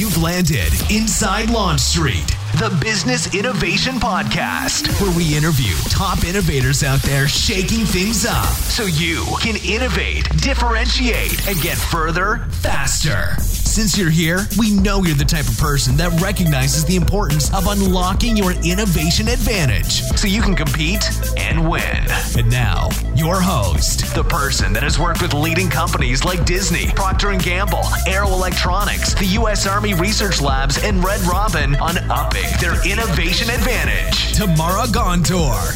You've landed inside Launch Street, the Business Innovation Podcast, where we interview top innovators out there shaking things up so you can innovate, differentiate, and get further faster. Since you're here, we know you're the type of person that recognizes the importance of unlocking your innovation advantage so you can compete and win. And now, your host, the person that has worked with leading companies like Disney, Procter & Gamble, Aero Electronics, the U.S. Army Research Labs, and Red Robin on upping their innovation advantage. Tamara Gontor.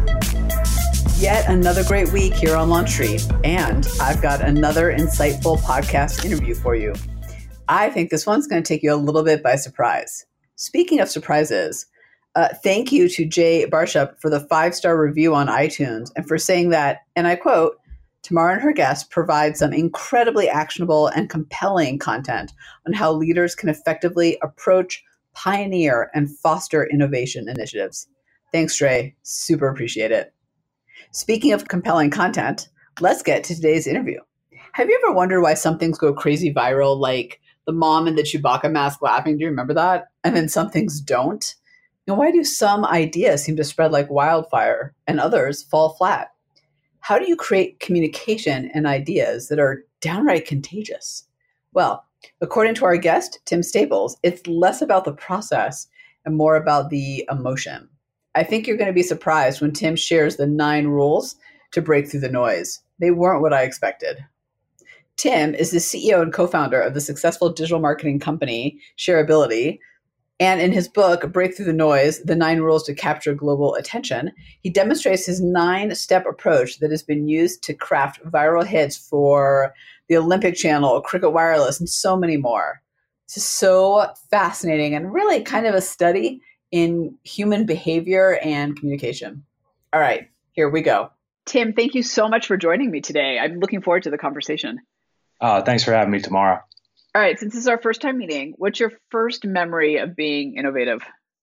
Yet another great week here on Launch Street, and I've got another insightful podcast interview for you. I think this one's going to take you a little bit by surprise. Speaking of surprises, thank you to Jay Barshup for the 5-star review on iTunes and for saying that, and I quote, Tamara and her guests provide some incredibly actionable and compelling content on how leaders can effectively approach, pioneer, and foster innovation initiatives. Thanks, Jay. Super appreciate it. Speaking of compelling content, let's get to today's interview. Have you ever wondered why some things go crazy viral, like the mom in the Chewbacca mask laughing? Do you remember that? And then some things don't? Why do some ideas seem to spread like wildfire and others fall flat? How do you create communication and ideas that are downright contagious? Well, according to our guest, Tim Staples, it's less about the process and more about the emotion. I think you're going to be surprised when Tim shares the 9 rules to break through the noise. They weren't what I expected. Tim is the CEO and co-founder of the successful digital marketing company, Shareability. And in his book, Break Through the Noise, The 9 Rules to Capture Global Attention, he demonstrates his 9-step approach that has been used to craft viral hits for the Olympic Channel, Cricket Wireless, and so many more. This is so fascinating and really kind of a study in human behavior and communication. All right, here we go. Tim, thank you so much for joining me today. I'm looking forward to the conversation. Thanks for having me, Tamara. All right, since this is our first time meeting, what's your first memory of being innovative?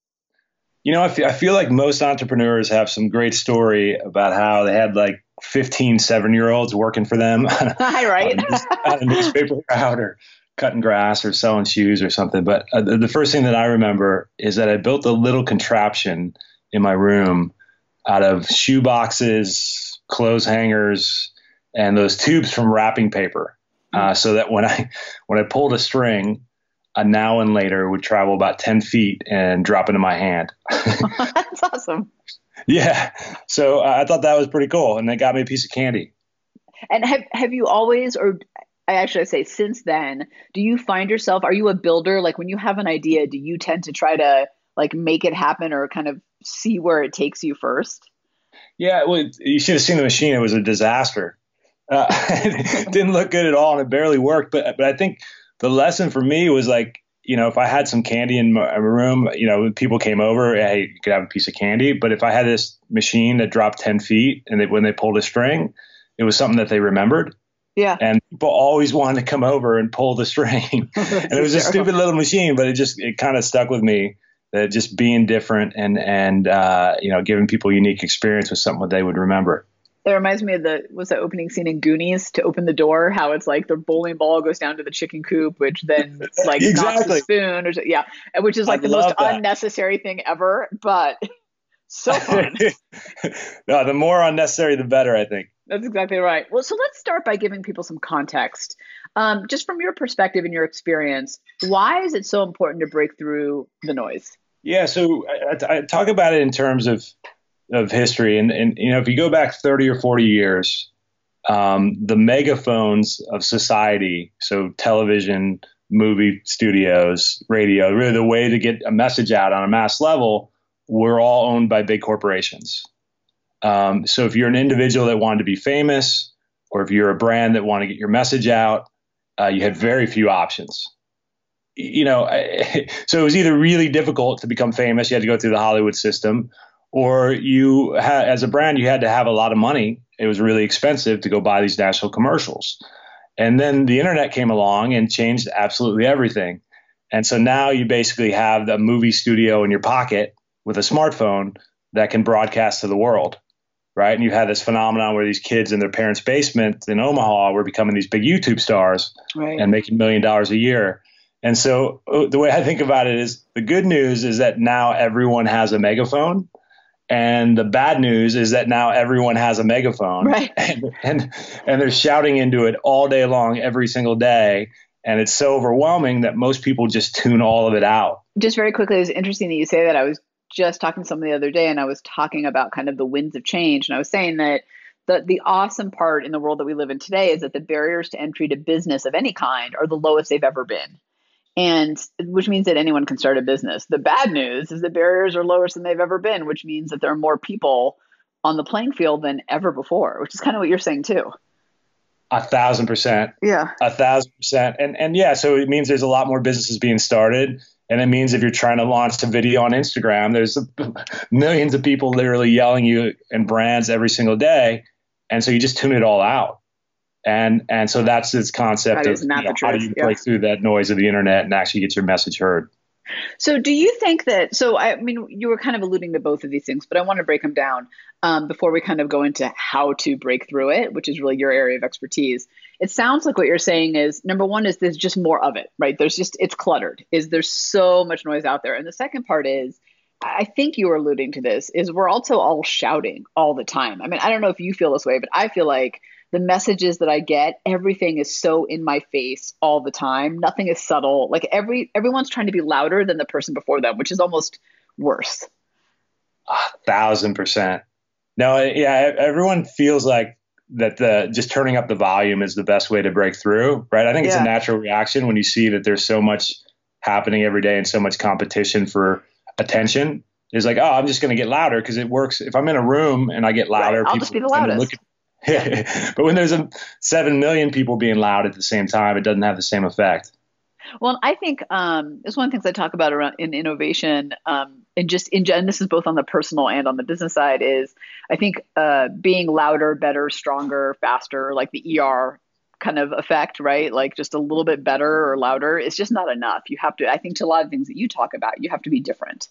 I feel like most entrepreneurs have some great story about how they had like 15 7-year-olds working for them Right. on a newspaper route or cutting grass or selling shoes or something. But the first thing that I remember is that I built a little contraption in my room out of shoe boxes, clothes hangers, and those tubes from wrapping paper. So that when I pulled a string, a now and later would travel about 10 feet and drop into my hand. That's awesome. Yeah. So I thought that was pretty cool. And they got me a piece of candy. And have you always, or I say since then, do you find yourself, are you a builder? Like when you have an idea, do you tend to try to like make it happen or kind of see where it takes you first? Yeah. Well, you should have seen the machine. It was a disaster. It didn't look good at all and it barely worked. But I think the lesson for me was like, if I had some candy in my room, when people came over, hey, you could have a piece of candy. But if I had this machine that dropped 10 feet and when they pulled a string, it was something that they remembered. Yeah. And people always wanted to come over and pull the string. And it was a stupid little machine, but it kind of stuck with me that just being different and giving people a unique experience was something that they would remember. It reminds me of the opening scene in Goonies to open the door, how it's like the bowling ball goes down to the chicken coop, which then like knocks the spoon, which is like the most unnecessary thing ever, but so fun. No, the more unnecessary, the better, I think. That's exactly right. Well, so let's start by giving people some context. Just from your perspective and your experience, why is it so important to break through the noise? Yeah, so I talk about it in terms of history. And if you go back 30 or 40 years, the megaphones of society, so television, movie studios, radio, really the way to get a message out on a mass level, were all owned by big corporations. So if you're an individual that wanted to be famous, or if you're a brand that wanted to get your message out, you had very few options. So it was either really difficult to become famous, you had to go through the Hollywood system, or as a brand, you had to have a lot of money. It was really expensive to go buy these national commercials. And then the internet came along and changed absolutely everything. And so now you basically have the movie studio in your pocket with a smartphone that can broadcast to the world, right? And you had this phenomenon where these kids in their parents' basement in Omaha were becoming these big YouTube stars, right, and making $1 million a year. And so the way I think about it is the good news is that now everyone has a megaphone. And the bad news is that now everyone has a megaphone, right? And they're shouting into it all day long, every single day. And it's so overwhelming that most people just tune all of it out. Just very quickly, it's interesting that you say that. I was just talking to someone the other day, and I was talking about kind of the winds of change. And I was saying that the awesome part in the world that we live in today is that the barriers to entry to business of any kind are the lowest they've ever been. And which means that anyone can start a business. The bad news is the barriers are lower than they've ever been, which means that there are more people on the playing field than ever before, which is kind of what you're saying too. 1,000%. Yeah. 1,000%. And yeah, so it means there's a lot more businesses being started. And it means if you're trying to launch a video on Instagram, there's millions of people literally yelling you and brands every single day. And so you just tune it all out. And so that's this concept of how do you break through that noise of the internet and actually get your message heard. So do you think that, so I mean, you were kind of alluding to both of these things, but I want to break them down before we kind of go into how to break through it, which is really your area of expertise. It sounds like what you're saying is, number one, is there's just more of it, right? It's cluttered, there's so much noise out there. And the second part is, I think you were alluding to this, is we're also all shouting all the time. I mean, I don't know if you feel this way, but I feel like the messages that I get, everything is so in my face all the time. Nothing is subtle. Like everyone's trying to be louder than the person before them, which is almost worse. 1,000%. No, yeah, everyone feels like that just turning up the volume is the best way to break through, right? I think it's a natural reaction when you see that there's so much happening every day and so much competition for attention. It's like, oh, I'm just going to get louder because it works. If I'm in a room and I get louder, right, I'll just be the loudest. But when there's 7 million people being loud at the same time, it doesn't have the same effect. Well, I think it's one of the things I talk about around in innovation, and this is both on the personal and on the business side, is I think being louder, better, stronger, faster, like the ER kind of effect, right? Like just a little bit better or louder is just not enough. You have to, I think, to a lot of things that you talk about, you have to be different.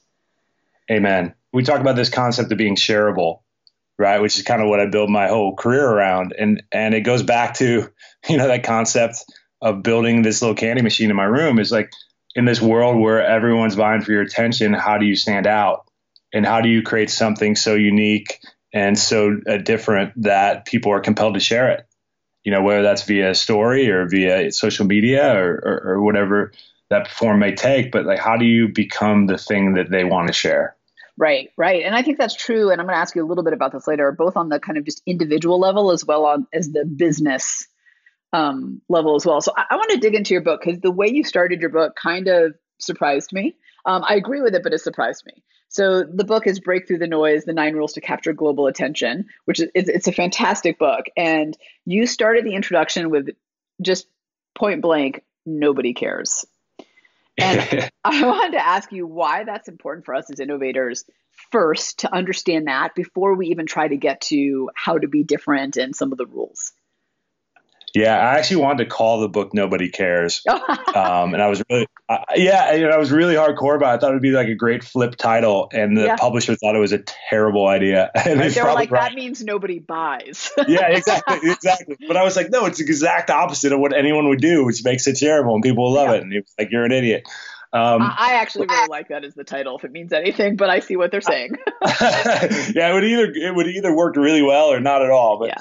Amen. We talk about this concept of being shareable, right? Which is kind of what I build my whole career around. And it goes back to, that concept of building this little candy machine in my room is like, in this world where everyone's vying for your attention, how do you stand out? And how do you create something so unique and so different that people are compelled to share it? Whether that's via a story or via social media or whatever that form may take, but like, how do you become the thing that they want to share? Right. And I think that's true. And I'm going to ask you a little bit about this later, both on the kind of just individual level as well as the business level as well. So I want to dig into your book because the way you started your book kind of surprised me. I agree with it, but it surprised me. So the book is Break Through the Noise, the 9 Rules to Capture Global Attention, which it's a fantastic book. And you started the introduction with just point blank, nobody cares. And I wanted to ask you why that's important for us as innovators first to understand that before we even try to get to how to be different and some of the rules. Yeah, I actually wanted to call the book "Nobody Cares," and I was really, I was really hardcore about it. I thought it'd be like a great flip title, and the publisher thought it was a terrible idea. And they were like, "That means nobody buys." Yeah, exactly. But I was like, "No, it's the exact opposite of what anyone would do, which makes it shareable, and people will love it." And he was like, "You're an idiot." I actually really like that as the title, if it means anything. But I see what they're saying. Yeah, it would either work really well or not at all. But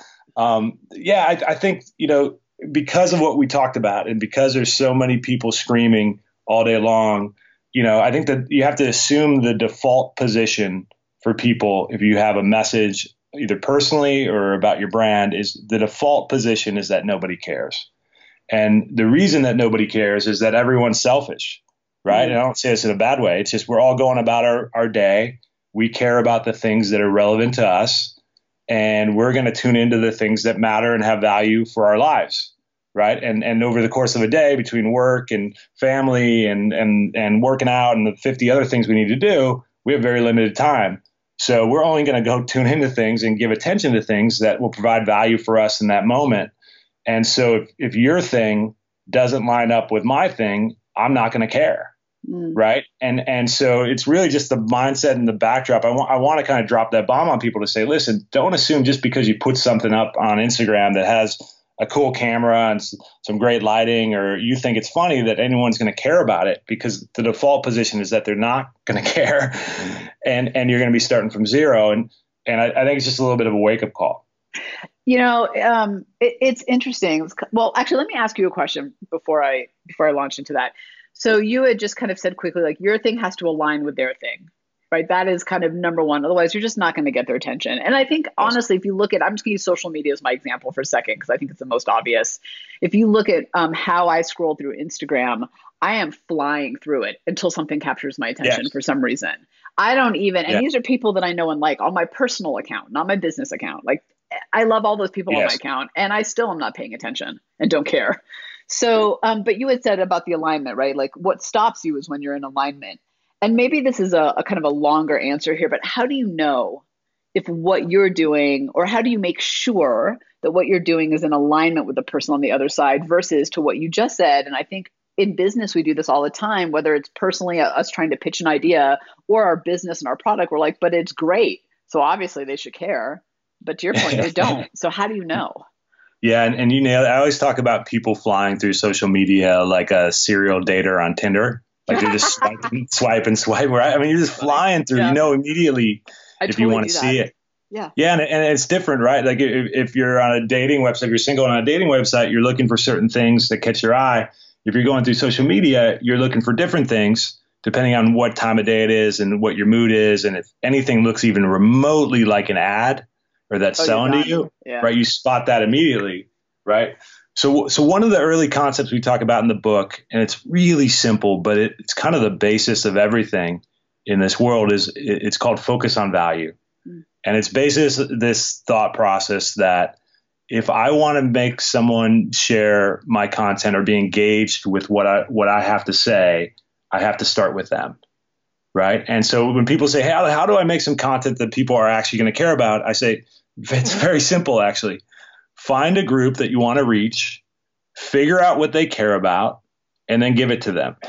I think, because of what we talked about and because there's so many people screaming all day long, I think that you have to assume the default position for people. If you have a message either personally or about your brand, is the default position is that nobody cares. And the reason that nobody cares is that everyone's selfish, right? Mm-hmm. And I don't say this in a bad way. It's just, we're all going about our day. We care about the things that are relevant to us. And we're going to tune into the things that matter and have value for our lives, right? And over the course of a day, between work and family and working out and the 50 other things we need to do, we have very limited time. So we're only going to go tune into things and give attention to things that will provide value for us in that moment. And so if your thing doesn't line up with my thing, I'm not going to care. Right. And so it's really just the mindset and the backdrop. I want to kind of drop that bomb on people to say, listen, don't assume just because you put something up on Instagram that has a cool camera and some great lighting, or you think it's funny, that anyone's going to care about it, because the default position is that they're not going to care, and you're going to be starting from zero. And I think it's just a little bit of a wake up call. It's interesting. Well, actually, let me ask you a question before I launch into that. So you had just kind of said quickly, like, your thing has to align with their thing, right? That is kind of number one. Otherwise, you're just not going to get their attention. And I think, honestly, if you look at, I'm just going to use social media as my example for a second, because I think it's the most obvious. If you look at how I scroll through Instagram, I am flying through it until something captures my attention for some reason. I don't even, and these are people that I know and like on my personal account, not my business account. Like, I love all those people on my account, and I still am not paying attention and don't care. So, but you had said about the alignment, right? Like, what stops you is when you're in alignment. And maybe this is a kind of a longer answer here, but how do you know if what you're doing, or how do you make sure that what you're doing is in alignment with the person on the other side versus to what you just said? And I think in business, we do this all the time, whether it's personally us trying to pitch an idea or our business and our product, we're like, but it's great. So obviously they should care. But to your point, they don't. So how do you know? Yeah, and you nailed it. I always talk about people flying through social media like a serial dater on Tinder. Like, you're just swipe and swipe. Right? I mean, you're just flying through. You know immediately if you want to see it. Yeah, and it's different, right? Like, if you're on a dating website, if you're single on a dating website, you're looking for certain things that catch your eye. If you're going through social media, you're looking for different things depending on what time of day it is and what your mood is, and if anything looks even remotely like an ad, or that's selling to you, right? You spot that immediately, right? So one of the early concepts we talk about in the book, and it's really simple, but it's kind of the basis of everything in this world, is it's called focus on value. And it's this thought process that if I want to make someone share my content or be engaged with what I have to say, I have to start with them. Right. And so when people say, hey, how do I make some content that people are actually going to care about? I say, it's very simple, actually. Find a group that you want to reach, figure out what they care about, and then give it to them.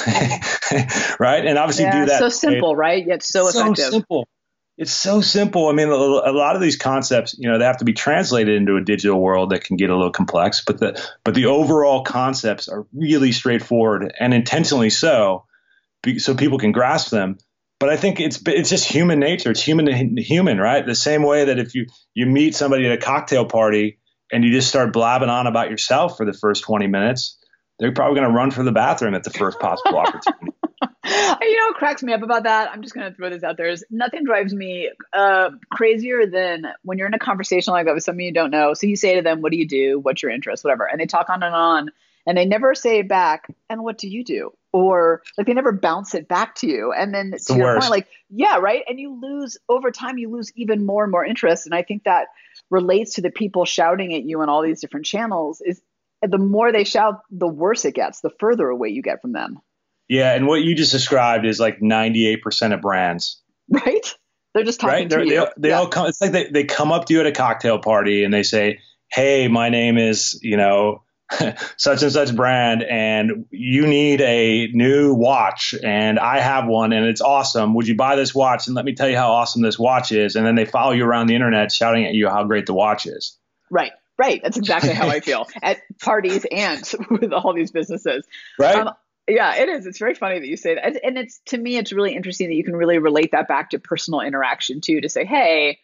Right. And obviously do that. So simple, right? Yet so effective. Simple. It's so simple. I mean, a lot of these concepts, they have to be translated into a digital world that can get a little complex, but the overall concepts are really straightforward, and intentionally so people can grasp them. But I think it's just human nature. It's human to human, right? The same way that if you meet somebody at a cocktail party and you just start blabbing on about yourself for the first 20 minutes, they're probably going to run for the bathroom at the first possible opportunity. What cracks me up about that? I'm just going to throw this out there. Is nothing drives me crazier than when you're in a conversation like that with somebody you don't know. So you say to them, what do you do? What's your interest? Whatever. And they talk on, and they never say back, and what do you do? Or like they never bounce it back to you. And then to your point, like, yeah, right. And over time, you lose even more and more interest. And I think that relates to the people shouting at you on all these different channels. Is the more they shout, the worse it gets, the further away you get from them. Yeah. And what you just described is like 98% of brands. Right. They're just talking to you. They all come. It's like they come up to you at a cocktail party and they say, hey, my name is, such and such brand, and you need a new watch, and I have one and it's awesome. Would you buy this watch? And let me tell you how awesome this watch is. And then they follow you around the internet shouting at you how great the watch is. Right. That's exactly how I feel at parties and with all these businesses. Right. Yeah, it is. It's very funny that you say that. And it's, to me, it's really interesting that you can really relate that back to personal interaction too, to say, hey,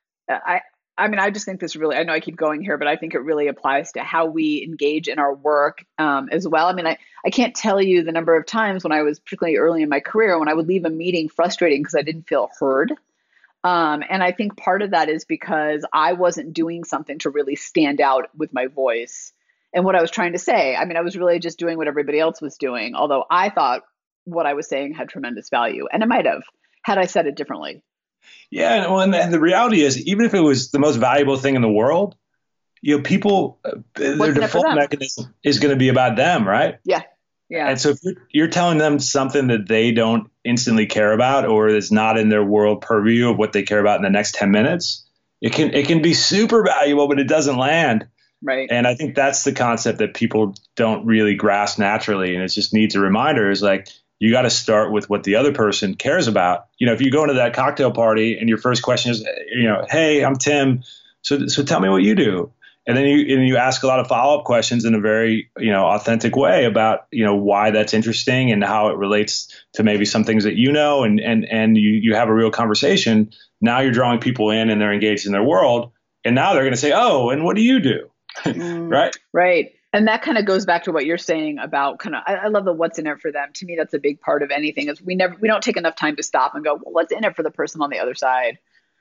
I just think this really, I know I keep going here, but I think it really applies to how we engage in our work as well. I mean, I can't tell you the number of times when I was particularly early in my career, when I would leave a meeting frustrating because I didn't feel heard. And I think part of that is because I wasn't doing something to really stand out with my voice and what I was trying to say. I mean, I was really just doing what everybody else was doing, although I thought what I was saying had tremendous value. And it might have, had I said it differently. Yeah, well, and the reality is, even if it was the most valuable thing in the world, people, their default mechanism is going to be about them, right? Yeah. And so if you're telling them something that they don't instantly care about, or is not in their world purview of what they care about in the next 10 minutes, it can be super valuable, but it doesn't land. Right. And I think that's the concept that people don't really grasp naturally, and it just needs a reminder. Is like, you got to start with what the other person cares about. If you go into that cocktail party and your first question is, hey, I'm Tim. So tell me what you do. And then you ask a lot of follow-up questions in a very, authentic way about, why that's interesting and how it relates to maybe some things that and you have a real conversation. Now you're drawing people in and they're engaged in their world. And now they're going to say, oh, and what do you do? Right? Right. And that kind of goes back to what you're saying about I love the what's in it for them. To me, that's a big part of anything is we don't take enough time to stop and go, well, what's in it for the person on the other side?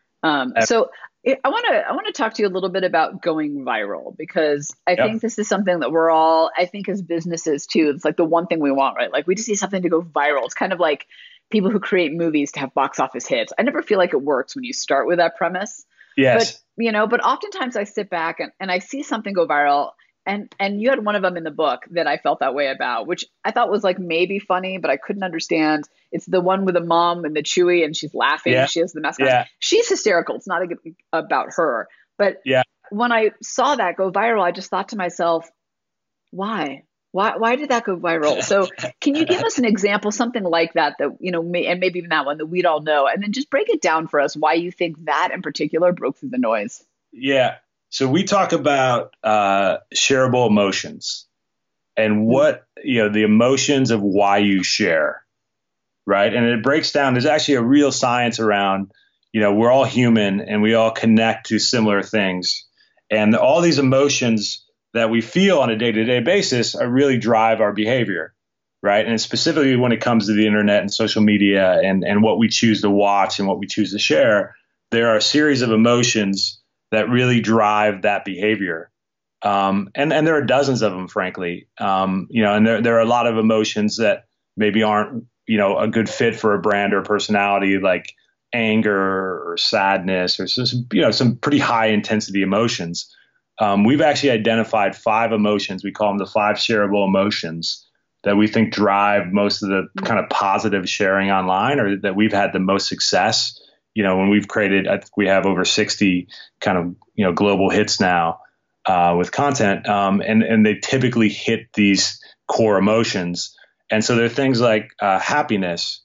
So I want to talk to you a little bit about going viral, because I think this is something that we're all, I think as businesses too, it's like the one thing we want, right? Like we just need something to go viral. It's kind of like people who create movies to have box office hits. I never feel like it works when you start with that premise. Yes. But oftentimes I sit back and I see something go viral. And you had one of them in the book that I felt that way about, which I thought was like maybe funny, but I couldn't understand. It's the one with the mom and the Chewy, and she's laughing. Yeah. She has the mask on. Yeah. She's hysterical. It's not about her. But when I saw that go viral, I just thought to myself, why? Why did that go viral? So can you give us an example, something like that, and maybe even that one that we'd all know, and then just break it down for us why you think that in particular broke through the noise? Yeah. So we talk about shareable emotions and what, the emotions of why you share, right? And it breaks down, there's actually a real science around, we're all human and we all connect to similar things. And all these emotions that we feel on a day-to-day basis are really drive our behavior, right? And specifically when it comes to the internet and social media and what we choose to watch and what we choose to share, there are a series of emotions that really drive that behavior. And there are dozens of them, frankly. And there are a lot of emotions that maybe aren't, a good fit for a brand or a personality, like anger or sadness or some pretty high intensity emotions. We've actually identified 5 emotions. We call them the 5 shareable emotions that we think drive most of the kind of positive sharing online, or that we've had the most success. When we've created, I think we have over 60 kind of, global hits now with content. And they typically hit these core emotions. And so there are things like happiness,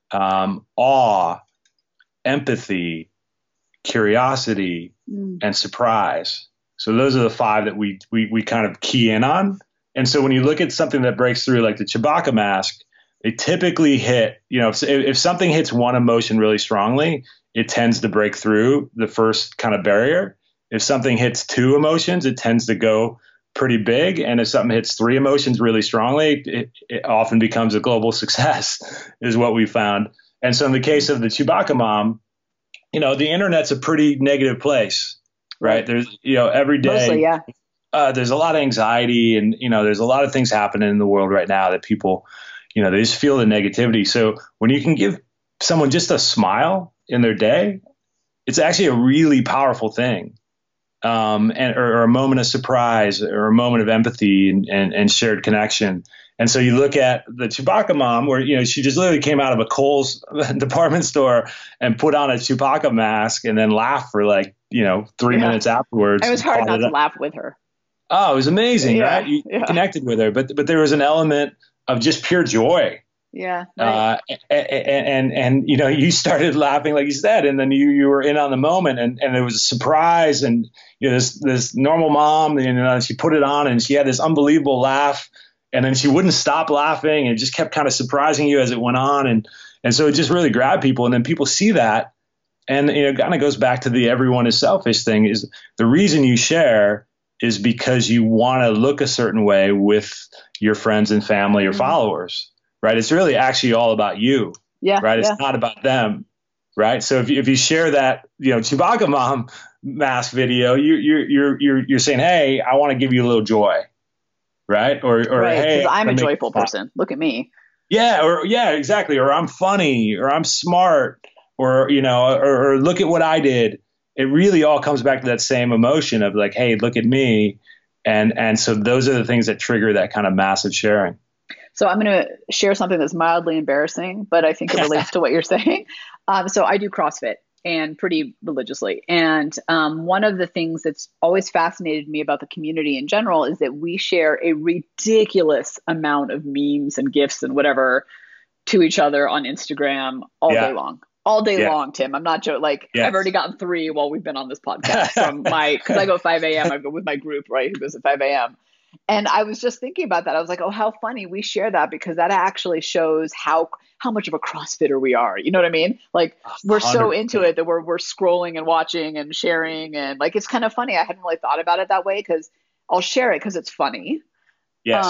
awe, empathy, curiosity, and surprise. So those are the 5 that we kind of key in on. And so when you look at something that breaks through, like the Chewbacca mask, they typically hit, if something hits one emotion really strongly, it tends to break through the first kind of barrier. If something hits 2 emotions, it tends to go pretty big. And if something hits 3 emotions really strongly, it often becomes a global success, is what we found. And so in the case of the Chewbacca mom, the internet's a pretty negative place, right? There's, every day, mostly, there's a lot of anxiety and, there's a lot of things happening in the world right now that people, they just feel the negativity. So when you can give someone just a smile in their day, it's actually a really powerful thing. Or a moment of surprise or a moment of empathy and shared connection. And so you look at the Chewbacca mom where, she just literally came out of a Kohl's department store and put on a Chewbacca mask and then laughed for 3 minutes afterwards. It was hard not to laugh with her. Oh, it was amazing, right? You connected with her, but there was an element of just pure joy. Yeah. Right. And you started laughing, like you said, and then you were in on the moment, and there was a surprise, and this normal mom, she put it on, and she had this unbelievable laugh, and then she wouldn't stop laughing, and it just kept kind of surprising you as it went on, and so it just really grabbed people, and then people see that, and it kind of goes back to the everyone is selfish thing. Is the reason you share is because you want to look a certain way with your friends and family or followers. Right. It's really actually all about you. Yeah. Right. It's not about them. Right. So if you share that, Chewbacca mom mask video, you're saying, hey, I want to give you a little joy. Right. Or right, hey, I'm a joyful person. Look at me. Yeah. Exactly. Or I'm funny, or I'm smart, or look at what I did. It really all comes back to that same emotion of like, hey, look at me. And so those are the things that trigger that kind of massive sharing. So I'm going to share something that's mildly embarrassing, but I think it relates to what you're saying. So I do CrossFit, and pretty religiously. And one of the things that's always fascinated me about the community in general is that we share a ridiculous amount of memes and GIFs and whatever to each other on Instagram all day long. all day long, Tim. I'm not joking. Like Yes. I've already gotten 3 while we've been on this podcast from because I go 5 a.m. I go with my group, right? Who goes at 5 a.m. And I was just thinking about that. I was like, oh, how funny we share that, because that actually shows how much of a CrossFitter we are. You know what I mean? Like we're so 100%. into it that we're scrolling and watching and sharing. And like, it's kind of funny. I hadn't really thought about it that way, because I'll share it because it's funny. Yes.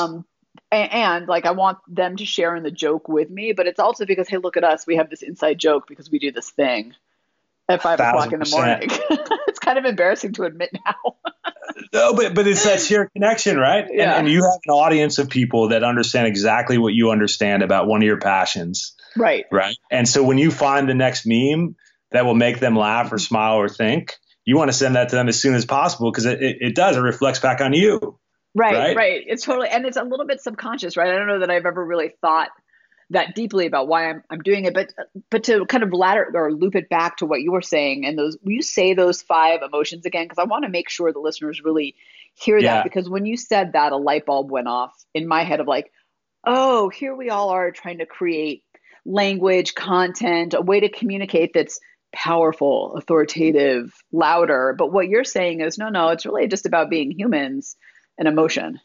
And like, I want them to share in the joke with me, but it's also because, hey, look at us. We have this inside joke because we do this thing at 5 o'clock in the morning. It's kind of embarrassing to admit now. No, but it's that shared connection, right? Yeah. And you have an audience of people that understand exactly what you understand about one of your passions. Right. Right. And so when you find the next meme that will make them laugh or smile or think, you want to send that to them as soon as possible, because it reflects back on you. Right. It's totally, and it's a little bit subconscious, right? I don't know that I've ever really thought that deeply about why I'm doing it, but to kind of ladder or loop it back to what you were saying, and will you say those 5 emotions again? Because I want to make sure the listeners really hear that, because when you said that, a light bulb went off in my head of like, oh, here we all are trying to create language, content, a way to communicate that's powerful, authoritative, louder. But what you're saying is, no, it's really just about being humans and emotion.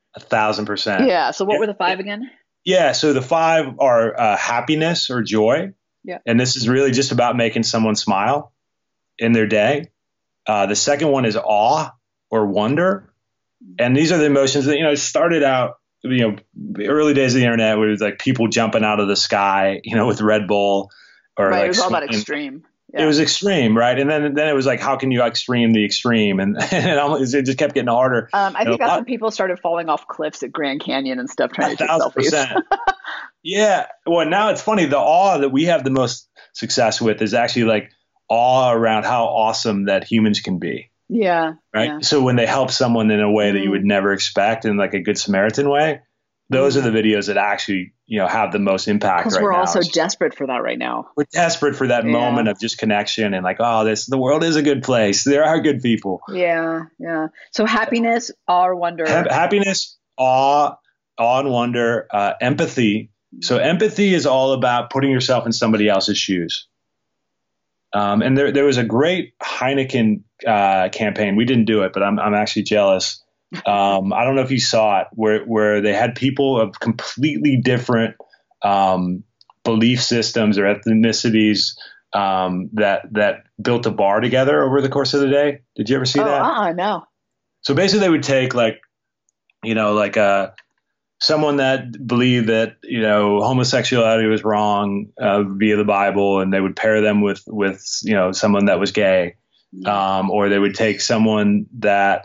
1,000%. Yeah. So what were the 5 again? Yeah. So the 5 are happiness or joy. Yeah. And this is really just about making someone smile in their day. The second one is awe or wonder. And these are the emotions that, it started out, the early days of the internet, where it was like people jumping out of the sky, with Red Bull, or right. like It was all about extreme. Yeah. It was extreme, right? And then it was like, how can you extreme the extreme? And it just kept getting harder. I think that's when people started falling off cliffs at Grand Canyon and stuff, trying to take selfies. 1,000%. Yeah. Well, now it's funny. The awe that we have the most success with is actually like awe around how awesome that humans can be. Yeah. Right. Yeah. So when they help someone in a way that you would never expect, in like a good Samaritan way, those are the videos that actually, have the most impact right now. Because we're all so desperate for that right now. We're desperate for that moment of just connection and like, oh, the world is a good place. There are good people. Yeah. Yeah. So happiness, awe, or wonder. Happiness, awe and wonder, empathy. So empathy is all about putting yourself in somebody else's shoes. And there was a great Heineken campaign. We didn't do it, but I'm actually jealous. I don't know if you saw it, where they had people of completely different belief systems or ethnicities that built a bar together over the course of the day. Did you ever see that? No. So basically, they would take someone that believed that homosexuality was wrong via the Bible, and they would pair them with someone that was gay, or they would take someone that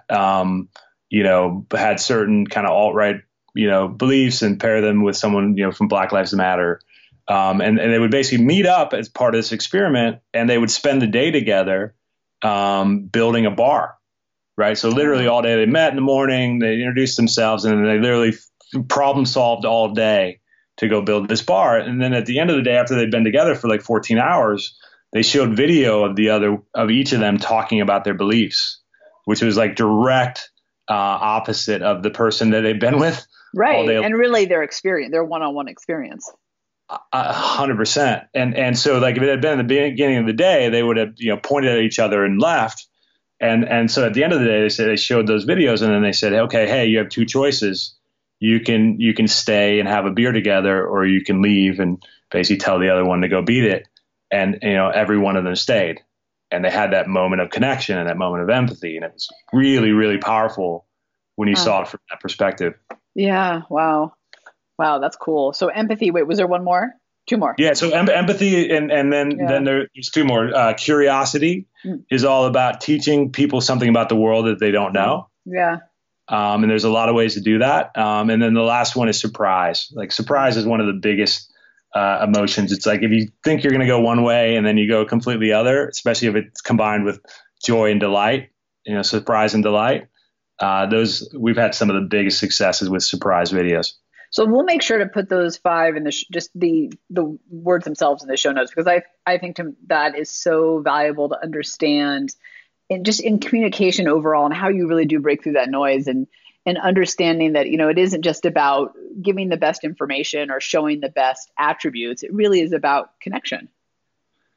had certain kind of alt-right, beliefs, and pair them with someone, from Black Lives Matter. And they would basically meet up as part of this experiment, and they would spend the day together, building a bar, right? So literally all day they met in the morning, they introduced themselves, and they literally problem solved all day to go build this bar. And then at the end of the day, after they'd been together for like 14 hours, they showed video of each of them talking about their beliefs, which was like direct opposite of the person that they've been with. Right. And really their experience, their one-on-one experience. 100%. And so like if it had been in the beginning of the day, they would have, pointed at each other and left. And so at the end of the day, they showed those videos, and then they said, okay, hey, you have 2 choices. You can stay and have a beer together, or you can leave and basically tell the other one to go beat it. And, every one of them stayed, and they had that moment of connection and that moment of empathy. And it was really, really powerful when you saw it from that perspective. Yeah. Wow. That's cool. So empathy, wait, was there one more? 2 more. Yeah. So empathy. And then there's 2 more. Curiosity is all about teaching people something about the world that they don't know. Yeah. And there's a lot of ways to do that. And then the last one is surprise. Like surprise is one of the biggest emotions. It's like if you think you're going to go one way and then you go completely other, especially if it's combined with joy and delight, surprise and delight. We've had some of the biggest successes with surprise videos. So we'll make sure to put those 5 in just the words themselves in the show notes, because I think that is so valuable to understand. And just in communication overall, and how you really do break through that noise, and understanding that, it isn't just about giving the best information or showing the best attributes. It really is about connection.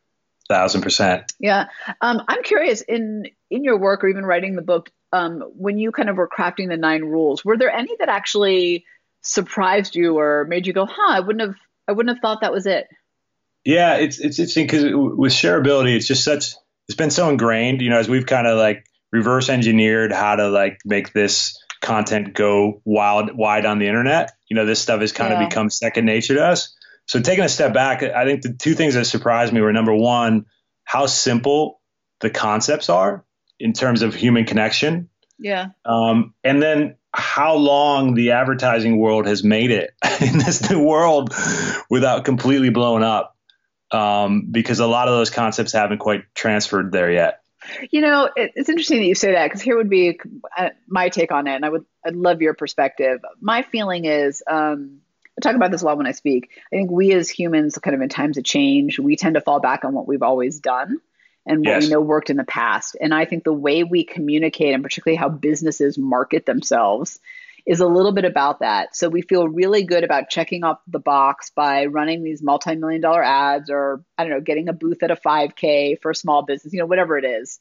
1,000%. Yeah. I'm curious in your work or even writing the book, when you kind of were crafting the 9 rules, were there any that actually surprised you or made you go, huh, I wouldn't have thought that was it? Yeah, it's interesting because with shareability, it's been so ingrained, as we've kind of like reverse engineered how to like make this content go wide on the internet. This stuff has kind of become second nature to us. So taking a step back, I think the 2 things that surprised me were, number one, how simple the concepts are in terms of human connection. Yeah. And then how long the advertising world has made it in this new world without completely blowing up. Because a lot of those concepts haven't quite transferred there yet. It's interesting that you say that, because here would be my take on it, and I'd love your perspective. My feeling is, I talk about this a lot when I speak. I think we as humans, kind of in times of change, we tend to fall back on what we've always done and what we know worked in the past. And I think the way we communicate, and particularly how businesses market themselves, is a little bit about that. So we feel really good about checking off the box by running these multi-million-dollar ads, or getting a booth at a 5K for a small business, whatever it is.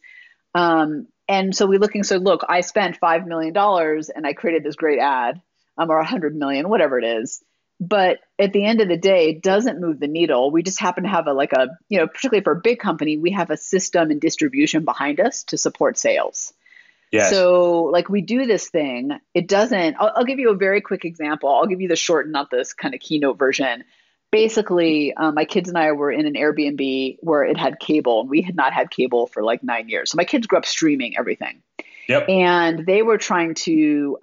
And so look, I spent $5 million and I created this great ad, or 100 million, whatever it is. But at the end of the day, it doesn't move the needle. We just happen to have particularly for a big company, we have a system and distribution behind us to support sales. Yes. So like we do this thing, it doesn't, I'll give you a very quick example. I'll give you the short, not this kind of keynote version. Basically, my kids and I were in an Airbnb where it had cable, and we had not had cable for like 9 years. So my kids grew up streaming everything. Yep. And they were trying to,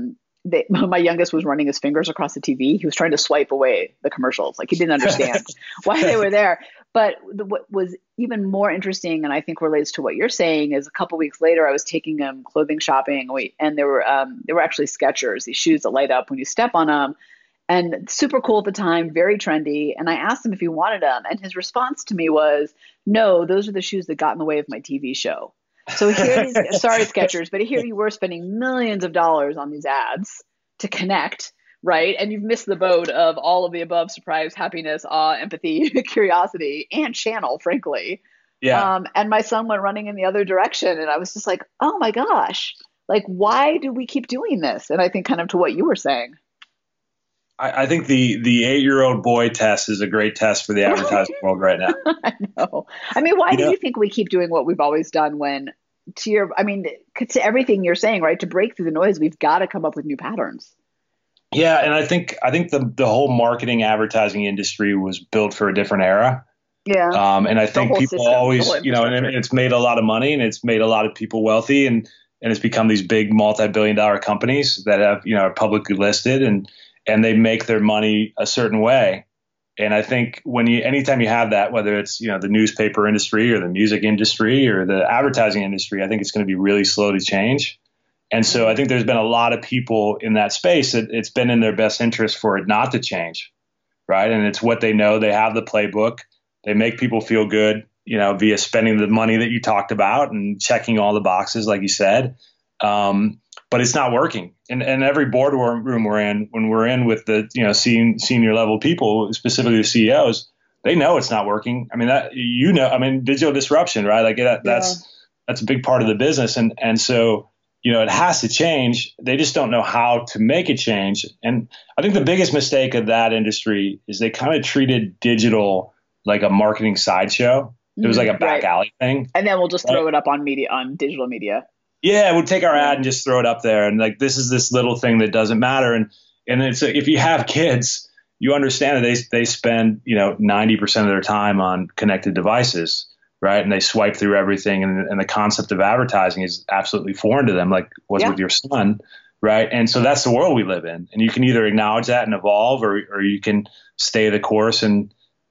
my youngest was running his fingers across the TV. He was trying to swipe away the commercials. Like he didn't understand why they were there. But what was even more interesting, and I think relates to what you're saying, is a couple weeks later, I was taking them clothing shopping, and there were actually Skechers, these shoes that light up when you step on them, and super cool at the time, very trendy. And I asked him if he wanted them, and his response to me was, "No, those are the shoes that got in the way of my TV show." So here, sorry Skechers, but here you were spending millions of dollars on these ads to connect. Right. And you've missed the boat of all of the above: surprise, happiness, awe, empathy, curiosity, and channel, frankly. Yeah. And my son went running in the other direction. And I was just like, oh, my gosh, like, why do we keep doing this? And I think kind of to what you were saying. I think the 8-year-old boy test is a great test for the advertising world right now. I know. I mean, why do you think we keep doing what we've always done when to everything you're saying, right? To break through the noise, we've got to come up with new patterns. Yeah, and I think the whole marketing advertising industry was built for a different era. Yeah. And I think people system, always, and it's made a lot of money, and it's made a lot of people wealthy, and it's become these big multi-billion-dollar companies that have, are publicly listed, and they make their money a certain way. And I think anytime you have that, whether it's, the newspaper industry or the music industry or the advertising industry, I think it's going to be really slow to change. And so I think there's been a lot of people in that space that it's been in their best interest for it not to change, right? And it's what they know. They have the playbook. They make people feel good, via spending the money that you talked about and checking all the boxes, like you said. But it's not working. And every boardroom we're in, when we're in with the senior level people, specifically the CEOs, they know it's not working. I mean, digital disruption, right? Like that's a big part of the business, and so. It has to change. They just don't know how to make it change. And I think the biggest mistake of that industry is they kind of treated digital like a marketing sideshow. It was like a back alley thing. And then we'll just throw it up on digital media. Yeah, we'll take our ad and just throw it up there. And like, this is this little thing that doesn't matter. And it's if you have kids, you understand that they spend, 90% of their time on connected devices. Right. And they swipe through everything. And the concept of advertising is absolutely foreign to them, like was with your son. Right. And so that's the world we live in. And you can either acknowledge that and evolve, or you can stay the course and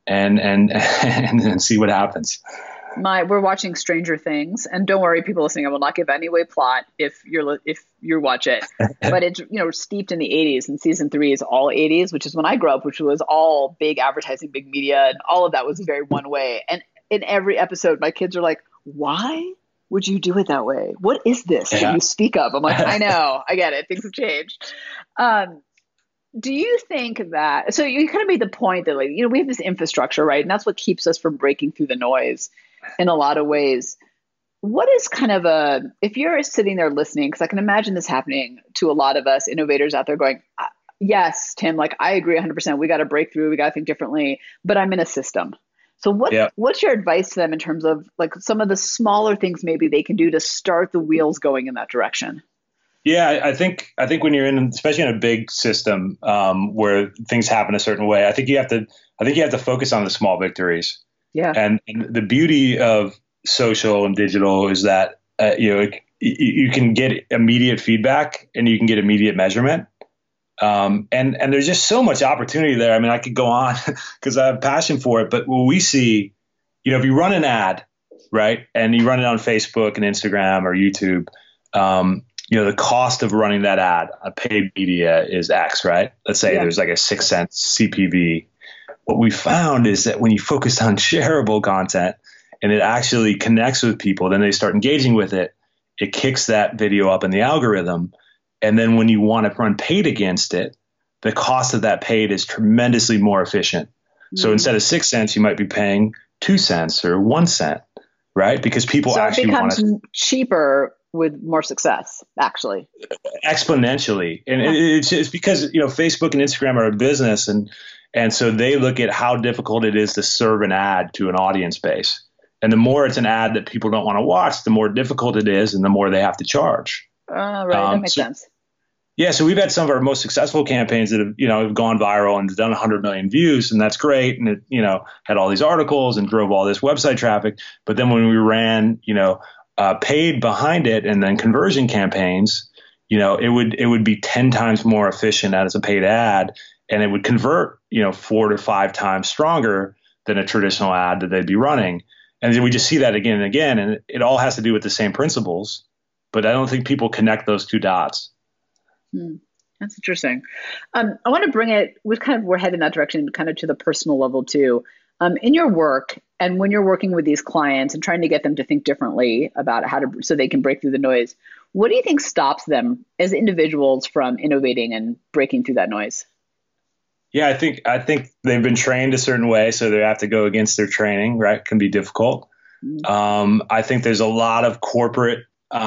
see what happens. We're watching Stranger Things, and don't worry, people listening, I will not give any away plot if you watch it. But it's steeped in the 80s, and season 3 is all 80s, which is when I grew up, which was all big advertising, big media, and all of that was very one way. And in every episode, my kids are like, why would you do it that way? What is this that you speak of? I'm like, I know, I get it. Things have changed. do you think that, so you kind of made the point that, like, we have this infrastructure, right? And that's what keeps us from breaking through the noise in a lot of ways. What is kind of if you're sitting there listening, because I can imagine this happening to a lot of us innovators out there going, yes, Tim, like I agree 100%. We got to break through. We got to think differently, but I'm in a system. So what's your advice to them in terms of like some of the smaller things maybe they can do to start the wheels going in that direction? Yeah, I think when you're especially in a big system where things happen a certain way, I think you have to focus on the small victories. Yeah. And the beauty of social and digital is that you can get immediate feedback and you can get immediate measurement. And there's just so much opportunity there. I mean, I could go on because I have passion for it, but what we see, if you run an ad, right, and you run it on Facebook and Instagram or YouTube, the cost of running that ad on paid media is X, right? Let's say there's like a 6 cent CPV. What we found is that when you focus on shareable content and it actually connects with people, then they start engaging with it. It kicks that video up in the algorithm. And then when you want to run paid against it, the cost of that paid is tremendously more efficient. Mm-hmm. So instead of 6 cents, you might be paying 2 cents or 1 cent, right? Because people actually want to. So it becomes cheaper with more success, actually. Exponentially. And it's because, Facebook and Instagram are a business. And so they look at how difficult it is to serve an ad to an audience base. And the more it's an ad that people don't want to watch, the more difficult it is and the more they have to charge. Right. That makes sense. Yeah. So we've had some of our most successful campaigns that have gone viral and done 100 million views, and that's great. And it, had all these articles and drove all this website traffic. But then when we ran, paid behind it and then conversion campaigns, it would be 10 times more efficient as a paid ad, and it would convert, 4 to 5 times stronger than a traditional ad that they'd be running. And we just see that again and again, and it all has to do with the same principles, but I don't think people connect those two dots. That's interesting. I want to bring it, we're heading that direction kind of to the personal level too. In your work and when you're working with these clients and trying to get them to think differently about so they can break through the noise, what do you think stops them as individuals from innovating and breaking through that noise? Yeah, I think they've been trained a certain way, so they have to go against their training, right? It can be difficult. I think there's a lot of corporate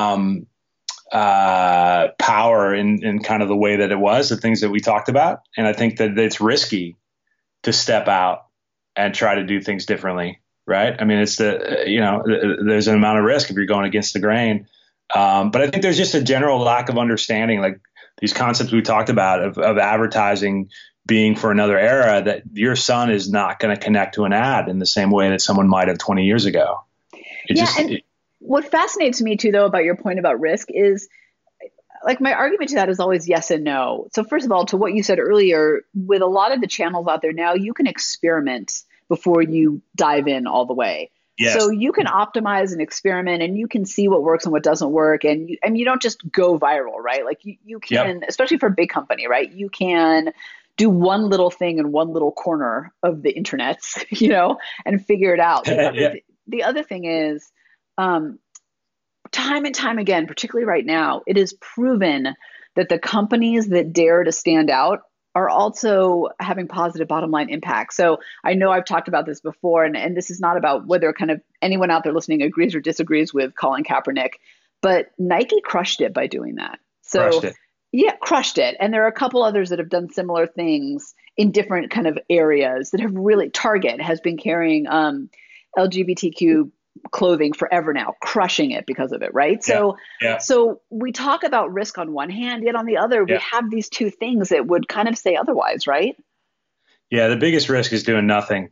power in kind of the way that it was, the things that we talked about. And I think that it's risky to step out and try to do things differently, right? I mean, there's an amount of risk if you're going against the grain. But I think there's just a general lack of understanding, like these concepts we talked about of advertising being for another era, that your son is not going to connect to an ad in the same way that someone might have 20 years ago. What fascinates me too, though, about your point about risk is, like, my argument to that is always yes and no. So first of all, to what you said earlier, with a lot of the channels out there now, you can experiment before you dive in all the way. Yes. So you can optimize and experiment, and you can see what works and what doesn't work. And you don't just go viral, right? Like you can, especially for a big company, right? You can do one little thing in one little corner of the internet, and figure it out. The other thing is, time and time again, particularly right now, it is proven that the companies that dare to stand out are also having positive bottom line impact. So I know I've talked about this before, and this is not about whether kind of anyone out there listening agrees or disagrees with Colin Kaepernick, but Nike crushed it by doing that. Crushed it. And there are a couple others that have done similar things in different kind of areas that have really, Target has been carrying LGBTQ clothing forever now, crushing it because of it, right? So we talk about risk on one hand, yet on the other, we have these two things that would kind of say otherwise, right? Yeah, the biggest risk is doing nothing.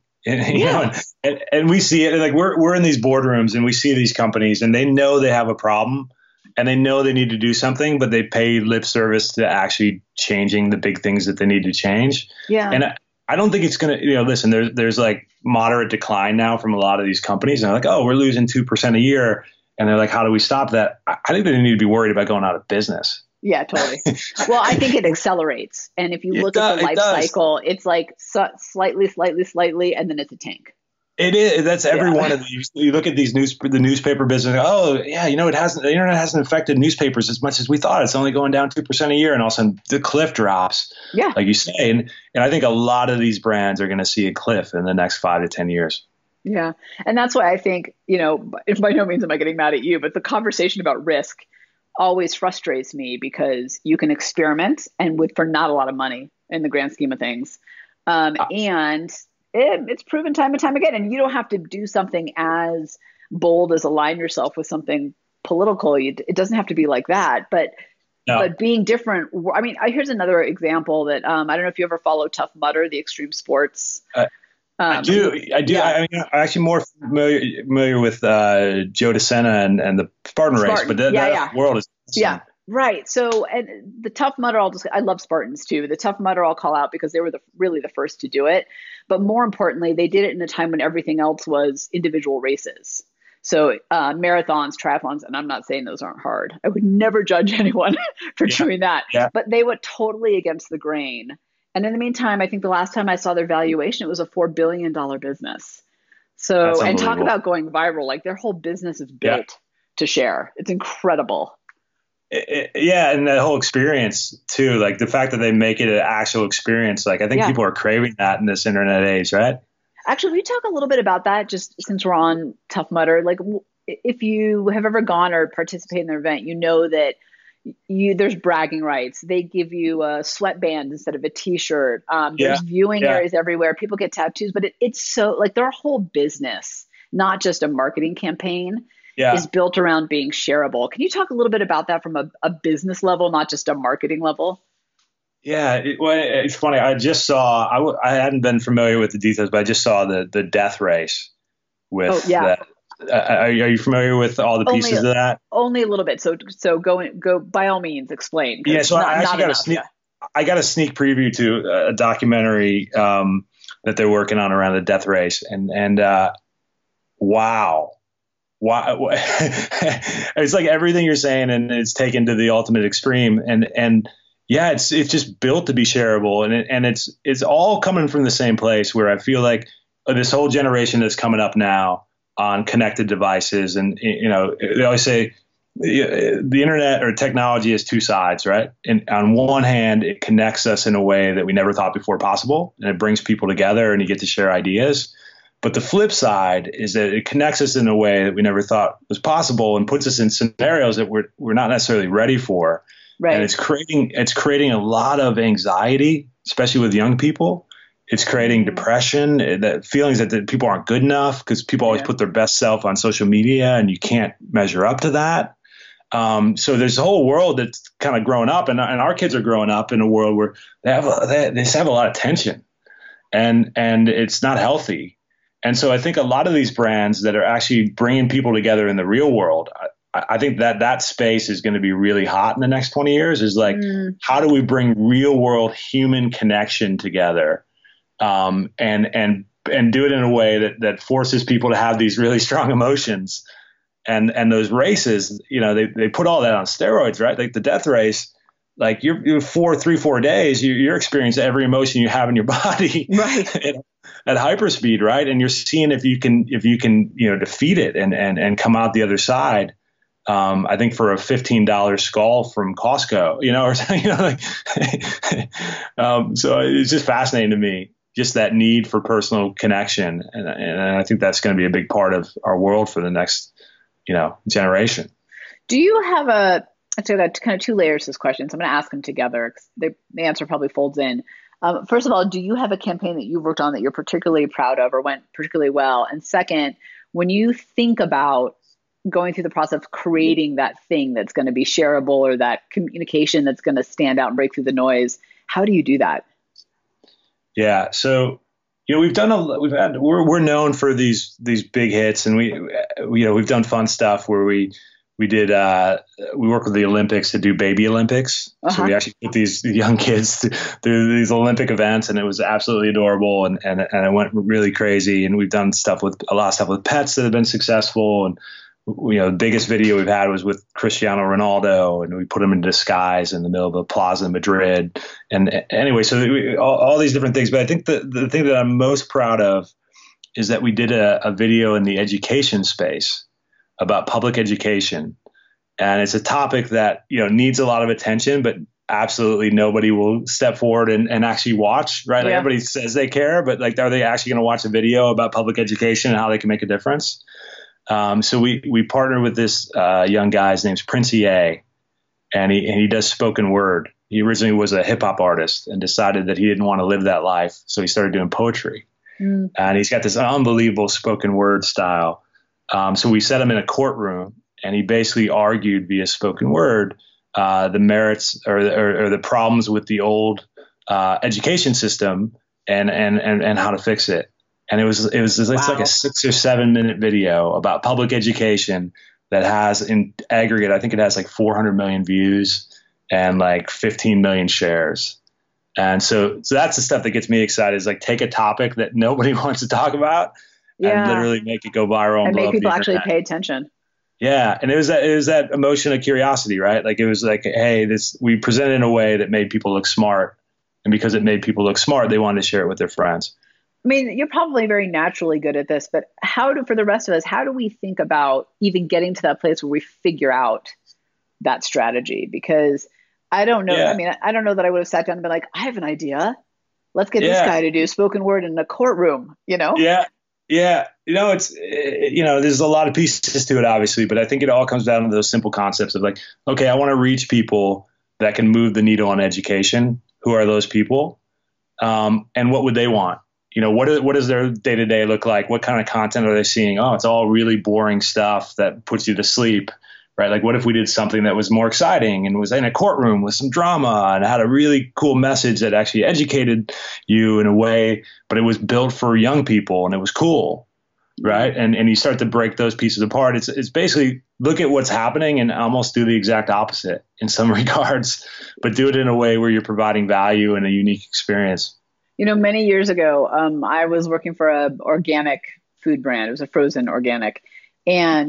And we see it, like we're in these boardrooms and we see these companies and they know they have a problem and they know they need to do something, but they pay lip service to actually changing the big things that they need to change. Yeah. And I don't think it's going to, listen, there's like moderate decline now from a lot of these companies. And they're like, oh, we're losing 2% a year. And they're like, how do we stop that? I think they need to be worried about going out of business. Yeah, totally. Well, I think it accelerates. And if you look at the life cycle, it's like slightly, and then it's a tank. It is. That's every one of these. You look at the newspaper business. Oh, yeah, the internet hasn't affected newspapers as much as we thought. It's only going down 2% a year, and all of a sudden the cliff drops. Yeah, like you say, and I think a lot of these brands are going to see a cliff in the next 5 to 10 years. Yeah, and that's why I think by no means am I getting mad at you, but the conversation about risk always frustrates me because you can experiment for not a lot of money in the grand scheme of things, and it's proven time and time again. And you don't have to do something as bold as align yourself with something political. It doesn't have to be like that, but being different. I mean, here's another example that I don't know if you ever follow Tough Mudder, the extreme sports. I do. Yeah. I'm actually more familiar with Joe DeSena and the Spartan race, but that world is awesome. Yeah. Right. So, and the Tough Mudder, I love Spartans too. The Tough Mudder I'll call out because they were really the first to do it. But more importantly, they did it in a time when everything else was individual races. So marathons, triathlons, and I'm not saying those aren't hard. I would never judge anyone for doing that. Yeah. But they went totally against the grain. And in the meantime, I think the last time I saw their valuation, it was a $4 billion business. So, and talk about going viral, like their whole business is built to share. It's incredible. And the whole experience too, like the fact that they make it an actual experience. Like I think people are craving that in this internet age, right? Actually, we talk a little bit about that just since we're on Tough Mudder. Like if you have ever gone or participated in their event, you know that there's bragging rights. They give you a sweatband instead of a t-shirt. There's viewing areas everywhere. People get tattoos, but it's so like their whole business, not just a marketing campaign, is built around being shareable. Can you talk a little bit about that from a business level, not just a marketing level? Yeah, it's funny. I just saw, I hadn't been familiar with the details, but I just saw the death race with that. Are you familiar with all the pieces of that? Only a little bit. So go by all means, explain. Yeah, so I actually got a sneak preview to a documentary that they're working on around the death race, and wow. It's like everything you're saying, and it's taken to the ultimate extreme, and it's just built to be shareable, and it's all coming from the same place where I feel like this whole generation that's coming up now on connected devices, and they always say the internet or technology has two sides, right? And on one hand, it connects us in a way that we never thought before possible, and it brings people together, and you get to share ideas. But the flip side is that it connects us in a way that we never thought was possible, and puts us in scenarios that we're not necessarily ready for. Right. And it's creating a lot of anxiety, especially with young people. It's creating depression, that feelings that people aren't good enough because people always put their best self on social media, and you can't measure up to that. So there's a whole world that's kind of growing up, and our kids are growing up in a world where they just have a lot of tension, and it's not healthy. And so I think a lot of these brands that are actually bringing people together in the real world, I think that space is going to be really hot in the next 20 years. Is like, how do we bring real world human connection together? And do it in a way that forces people to have these really strong emotions, and those races, they put all that on steroids, right? Like the death race, like you're 4 days, you're experiencing every emotion you have in your body, right? at hyperspeed, right? And you're seeing if you can defeat it and come out the other side. I think for a $15 skull from Costco, or something, so it's just fascinating to me. Just that need for personal connection. And I think that's going to be a big part of our world for the next, generation. Do you have I'd say that kind of two layers to this question. So I'm going to ask them together because the answer probably folds in. First of all, do you have a campaign that you've worked on that you're particularly proud of or went particularly well? And second, when you think about going through the process of creating that thing that's going to be shareable or that communication that's going to stand out and break through the noise, how do you do that? Yeah. So, we're known for these big hits, and we've done fun stuff where we work with the Olympics to do baby Olympics. So we actually put these young kids through these Olympic events, and it was absolutely adorable, and it went really crazy. And we've done a lot of stuff with pets that have been successful. And the biggest video we've had was with Cristiano Ronaldo, and we put him in disguise in the middle of a plaza in Madrid. And anyway, so all these different things. But I think the thing that I'm most proud of is that we did a video in the education space about public education. And it's a topic that, needs a lot of attention, but absolutely nobody will step forward and actually watch, right? Like everybody says they care, but like, are they actually going to watch a video about public education and how they can make a difference? So we partnered with this young guy. His name's Prince EA, and he does spoken word. He originally was a hip hop artist and decided that he didn't want to live that life. So he started doing poetry. And he's got this unbelievable spoken word style. So we set him in a courtroom, and he basically argued via spoken word the merits or the problems with the old education system and how to fix it. And it's like a 6 or 7 minute video about public education that has in aggregate, I think it has like 400 million views and like 15 million shares. And so that's the stuff that gets me excited, is like take a topic that nobody wants to talk about and literally make it go viral and make people actually pay attention. Yeah. And it was that emotion of curiosity, right? Like it was like, hey, we presented in a way that made people look smart. And because it made people look smart, they wanted to share it with their friends. I mean, you're probably very naturally good at this, but for the rest of us, how do we think about even getting to that place where we figure out that strategy? Because I don't know. Yeah. I mean, I don't know that I would have sat down and been like, I have an idea. Let's get this guy to do spoken word in a courtroom, Yeah. Yeah. There's a lot of pieces to it, obviously, but I think it all comes down to those simple concepts of like, okay, I want to reach people that can move the needle on education. Who are those people? And what would they want? What does their day-to-day look like? What kind of content are they seeing? Oh, it's all really boring stuff that puts you to sleep, right? Like, what if we did something that was more exciting and was in a courtroom with some drama and had a really cool message that actually educated you in a way, but it was built for young people and it was cool, right? And you start to break those pieces apart. It's basically look at what's happening and almost do the exact opposite in some regards, but do it in a way where you're providing value and a unique experience. Many years ago, I was working for an organic food brand. It was a frozen organic. And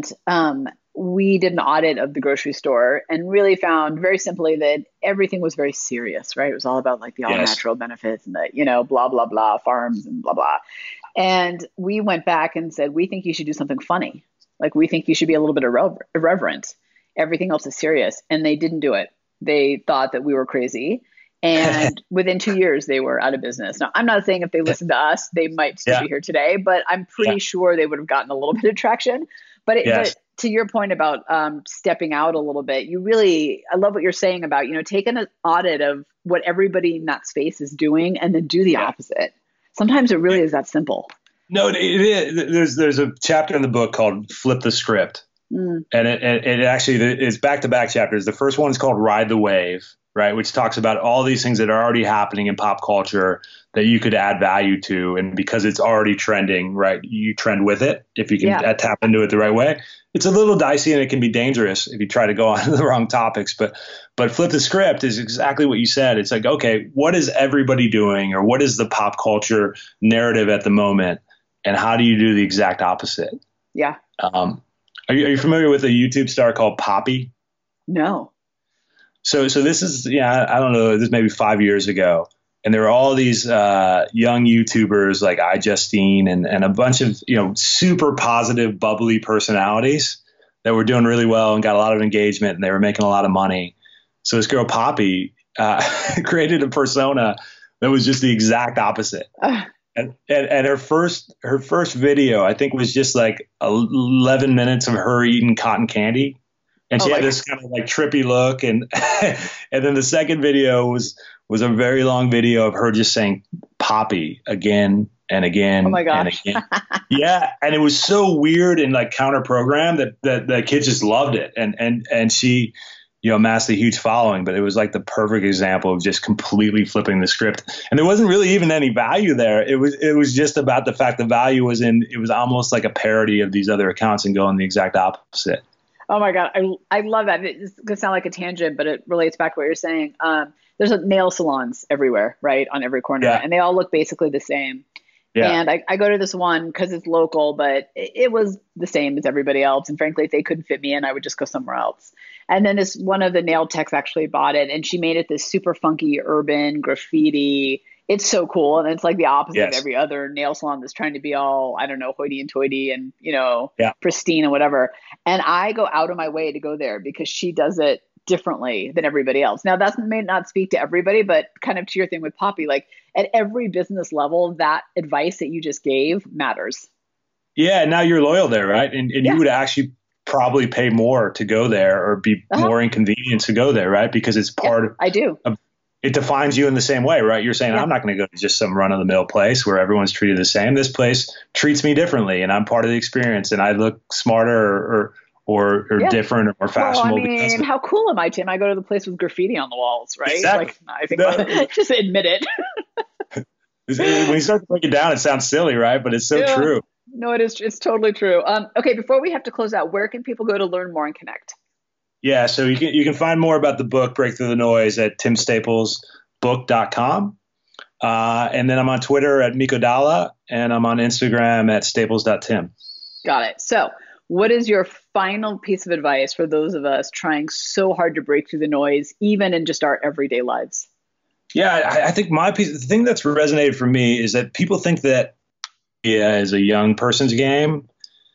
we did an audit of the grocery store and really found very simply that everything was very serious, right? It was all about like the all natural benefits and the, blah, blah, blah, farms and blah, blah. And we went back and said, we think you should do something funny. Like, we think you should be a little bit irreverent. Everything else is serious. And they didn't do it. They thought that we were crazy. And within 2 years, they were out of business. Now, I'm not saying if they listened to us, they might still be here today, but I'm pretty sure they would have gotten a little bit of traction. But to your point about stepping out a little bit, I love what you're saying about, taking an audit of what everybody in that space is doing and then do the opposite. Sometimes it really is that simple. No, it is. There's a chapter in the book called Flip the Script. And it actually is back-to-back chapters. The first one is called Ride the Wave, right? Which talks about all these things that are already happening in pop culture that you could add value to. And because it's already trending, right, you trend with it if you can tap into it the right way. It's a little dicey and it can be dangerous if you try to go on the wrong topics. But Flip the Script is exactly what you said. It's like, okay, what is everybody doing, or what is the pop culture narrative at the moment? And how do you do the exact opposite? Yeah. Are you familiar with a YouTube star called Poppy? No. So this is, I don't know, this maybe 5 years ago. And there were all these young YouTubers like iJustine and a bunch of, super positive, bubbly personalities that were doing really well and got a lot of engagement, and they were making a lot of money. So this girl Poppy created a persona that was just the exact opposite. And her first video, I think, was just like 11 minutes of her eating cotton candy. And she had this kind of like trippy look. And and then the second video was a very long video of her just saying Poppy again and again. Oh my gosh. And again. Yeah. And it was so weird and like counter programmed that the kids just loved it. And she, amassed a huge following, but it was like the perfect example of just completely flipping the script. And there wasn't really even any value there. It was just about the fact the value was it was almost like a parody of these other accounts and going the exact opposite. Oh my God. I love that. It's going to sound like a tangent, but it relates back to what you're saying. There's nail salons everywhere, right? On every corner. And they all look basically the same. Yeah. And I go to this one because it's local, but it was the same as everybody else. And frankly, if they couldn't fit me in, I would just go somewhere else. And then one of the nail techs actually bought it, and she made it this super funky urban graffiti It's so cool. And it's like the opposite of every other nail salon that's trying to be all, I don't know, hoity and toity and, pristine and whatever. And I go out of my way to go there because she does it differently than everybody else. Now that may not speak to everybody, but kind of to your thing with Poppy, like at every business level, that advice that you just gave matters. Yeah. Now you're loyal there, right? And you would actually probably pay more to go there or be more inconvenienced to go there, right? Because it's part of it defines you in the same way, right? You're saying, I'm not going to go to just some run-of-the-mill place where everyone's treated the same. This place treats me differently, and I'm part of the experience, and I look smarter or different or more fashionable. Well, I mean, how cool am I, Tim? I go to the place with graffiti on the walls, right? Exactly. I think just admit it. When you start to break it down, it sounds silly, right? But it's so true. No, it is. It's totally true. Okay, before we have to close out, where can people go to learn more and connect? Yeah, so you can find more about the book, Break Through the Noise, at timstaplesbook.com. And then I'm on Twitter at Miko Dalla, and I'm on Instagram at staples.tim. Got it. So what is your final piece of advice for those of us trying so hard to break through the noise, even in just our everyday lives? Yeah, I think the thing that's resonated for me is that people think that is a young person's game.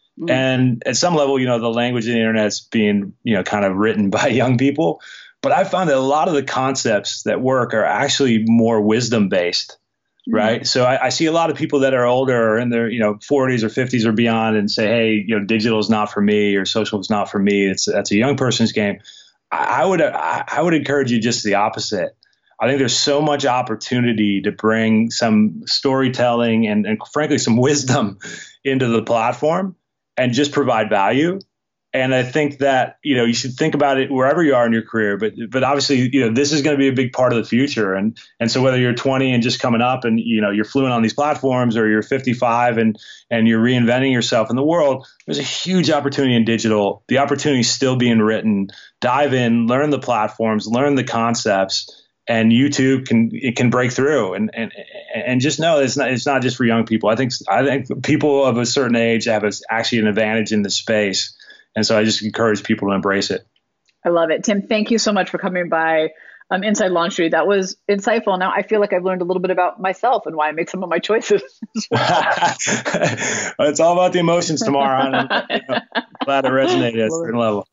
And at some level, the language of the internet is being, kind of written by young people. But I found that a lot of the concepts that work are actually more wisdom based, right? So I see a lot of people that are older or in their, 40s or 50s or beyond and say, hey, digital is not for me or social is not for me. That's a young person's game. I would encourage you just the opposite. I think there's so much opportunity to bring some storytelling and frankly, some wisdom into the platform and just provide value. And I think that, you should think about it wherever you are in your career, but obviously, this is going to be a big part of the future. And so whether you're 20 and just coming up and, you're fluent on these platforms, or you're 55 and you're reinventing yourself in the world, there's a huge opportunity in digital. The opportunity is still being written. Dive in, learn the platforms, learn the concepts, and you too can break through and just know it's not just for young people. I think people of a certain age have actually an advantage in this space. And so I just encourage people to embrace it. I love it. Tim, thank you so much for coming by Inside Lawn Street. That was insightful. Now I feel like I've learned a little bit about myself and why I make some of my choices as well. It's all about the emotions tomorrow. I'm glad it resonated at a certain level.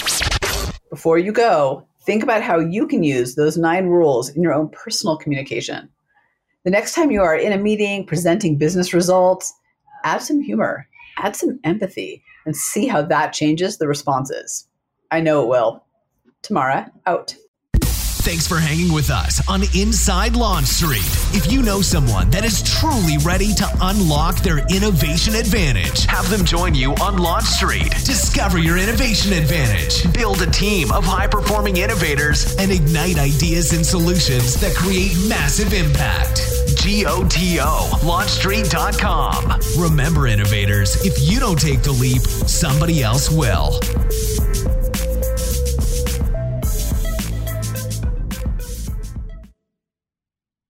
Before you go, think about how you can use those 9 rules in your own personal communication. The next time you are in a meeting presenting business results, add some humor, add some empathy, and see how that changes the responses. I know it will. Tamara, out. Thanks for hanging with us on Inside Lawn Street. If you know someone that is truly ready to unlock their innovation advantage, have them join you on Lawn Street. Discover your innovation advantage. Build a team of high-performing innovators and ignite ideas and solutions that create massive impact. GOTO, launchstreet.com. Remember, innovators, if you don't take the leap, somebody else will.